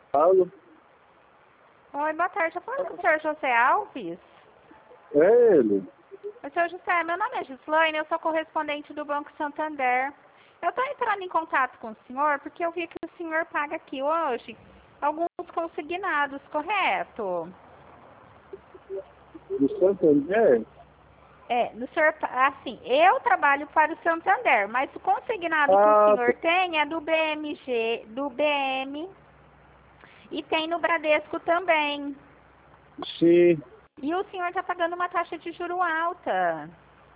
Alô? Oi, boa tarde. Eu falo com o senhor José Alves. É ele. O senhor José, meu nome é Gislaine, eu sou correspondente do Banco Santander. Eu estou entrando em contato com o senhor porque eu vi que o senhor paga aqui hoje alguns consignados, correto? Do Santander? No senhor, assim, eu trabalho para o Santander, mas o consignado que o Ah, senhor tem é do BMG, do BM e tem no Bradesco também. sim. E o senhor está pagando uma taxa de juro alta.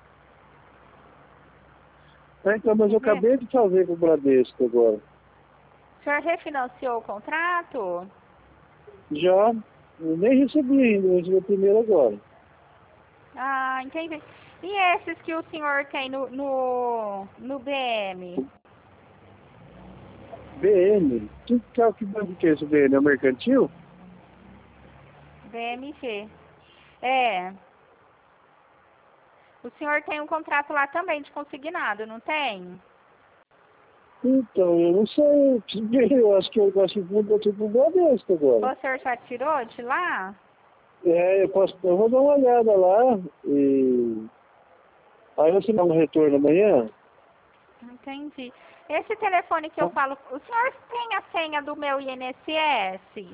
Então, mas eu Entendeu? acabei de fazer com o Bradesco agora. O senhor refinanciou o contrato? Já, eu nem recebi ainda, eu recebi o primeiro agora. Ah, entendi. E esses que o senhor tem no BM? BN? Que banco que é esse BN? É o mercantil? BMG. É. O senhor tem um contrato lá também de consignado, não tem? Então, eu não sei. Eu acho que mudou tudo pro Bradesco agora. O senhor já tirou de lá? Eu vou dar uma olhada lá e... Aí você dá um retorno amanhã? Entendi. Esse telefone que eu falo, o senhor tem a senha do meu INSS?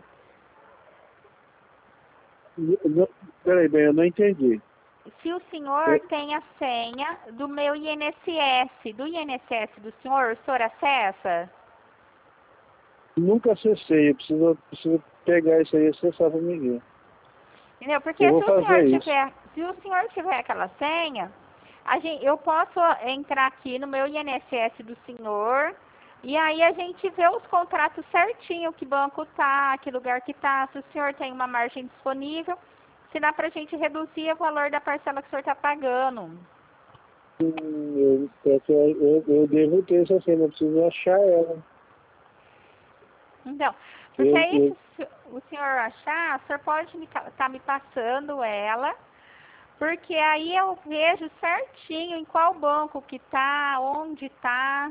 Peraí, bem, eu não entendi. Se o senhor tem a senha do meu INSS, do INSS do senhor, o senhor acessa? Nunca acessei, eu preciso pegar isso aí e acessar para mim ver. Entendeu? Eu Porque vou fazer isso. se o senhor tiver aquela senha, eu posso entrar aqui no meu INSS do senhor e aí a gente vê os contratos certinho, que banco tá, que lugar que tá, se o senhor tem uma margem disponível, se dá pra gente reduzir o valor da parcela que o senhor tá pagando. Eu devo ter essa cena, eu preciso achar ela. Então, porque Eu, aí eu, se o senhor achar, o senhor pode tá me passando ela. Porque aí eu vejo certinho em qual banco que tá, onde tá.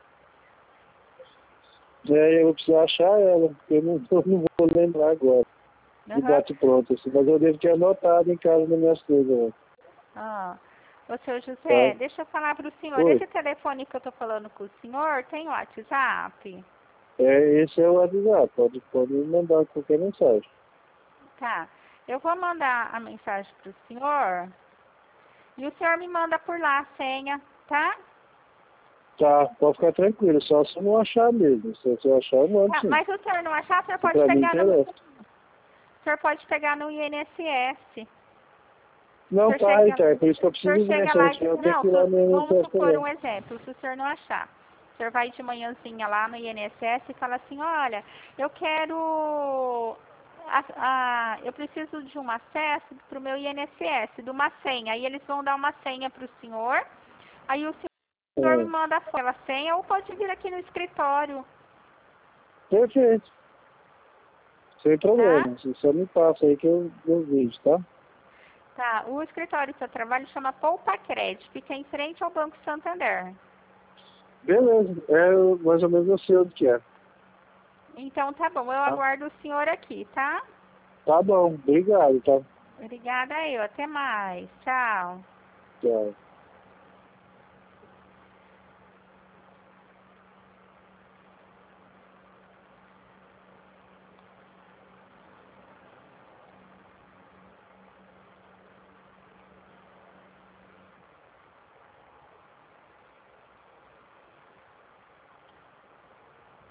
eu preciso achar ela, porque eu não vou lembrar agora. De Aham. bate pronto, assim, mas eu devo ter anotado em casa nas minhas coisas, né? Ah. Ô, seu Tá? José, deixa eu falar pro senhor. Oi. Esse telefone que eu tô falando com o senhor tem WhatsApp? Esse é o WhatsApp, pode me mandar qualquer mensagem. Tá. Eu vou mandar a mensagem pro senhor e o senhor me manda por lá a senha, tá? Tá, pode ficar tranquilo, só se eu não achar mesmo. Se eu achar, eu mando Tá, sim. mas se o senhor não achar, o senhor Se pode pra mim pegar no. interessa. O senhor pode pegar no INSS. Não, senhor tá, chega, então, é por isso que eu o senhor preciso ver, chega se eu lá, tiver, eu tenho não, que ir lá no vamos INSS supor também. um exemplo, se o senhor não achar. O senhor vai de manhãzinha lá no INSS e fala assim, olha, eu quero, eu preciso de um acesso para o meu INSS, de uma senha. Aí eles vão dar uma senha para o senhor, aí o senhor me É, manda aquela senha ou pode vir aqui no escritório, perfeito, sem tá? problema. Você só me passa aí que eu vejo, tá? Tá, o escritório que eu trabalho chama Poupa Crédito, fica em frente ao Banco Santander. Beleza, mais ou menos eu sei onde que é. Então tá bom, eu Tá, aguardo o senhor aqui, tá? tá bom, obrigado, tá? Obrigada eu, até mais. Tchau. Tchau.